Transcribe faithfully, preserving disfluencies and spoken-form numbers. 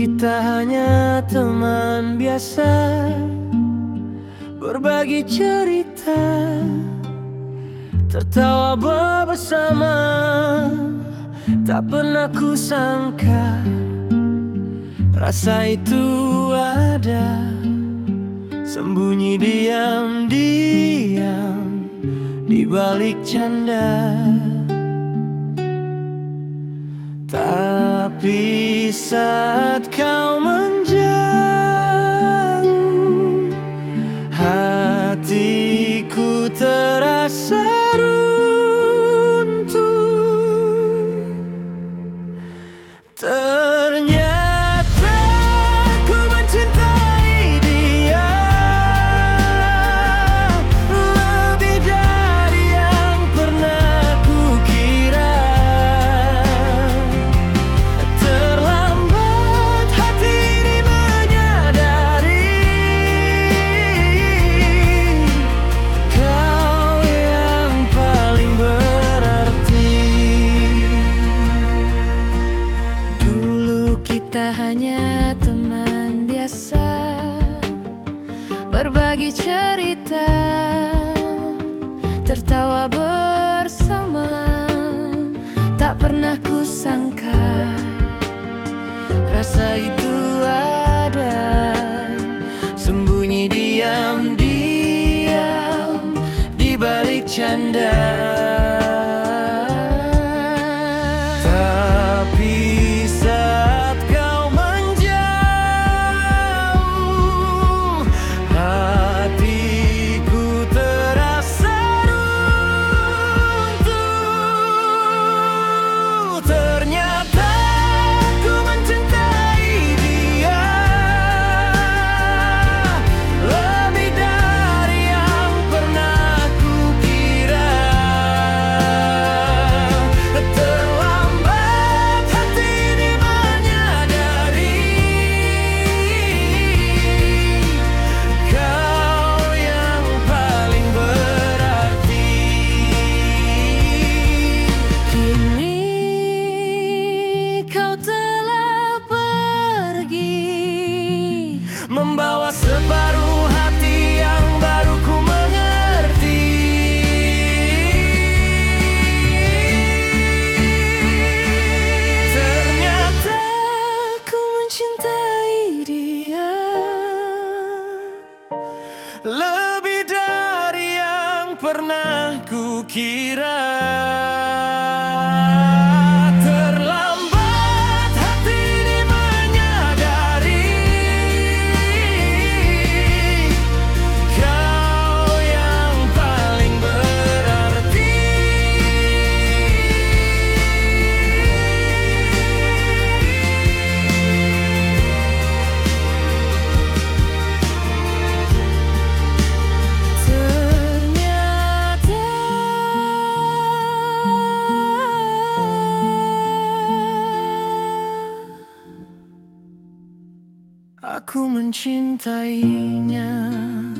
kita hanya teman biasa, berbagi cerita, tertawa bersama. Tak pernah ku sangka rasa itu ada, sembunyi diam-diam di balik canda. Tapi saat kau menjauh, hatiku terasa runtuh. Ternyata ku mencintai dia lebih dari yang pernah ku kira. Terlambat hati ini menyadari kau yang paling berarti. Dulu kita hanya teman biasa, berbagi cerita, tertawa bersama. Tak pernah ku sangka rasa itu ada, sembunyi diam-diam di balik canda. Tapi saat kau menjauh, hatiku terasa runtuh. Ternyata ku mencintai dia lebih dari yang pernah ku kira. Terlambat hati ini menyadari kau yang paling berarti. Kini kau telah pergi, membawa separuh hati yang baru ku mengerti. Ternyata ku mencintai dia lebih dari yang pernah ku kira. Terlambat hati ini menyadari kau yang paling berarti. Ternyata aku mencintainya.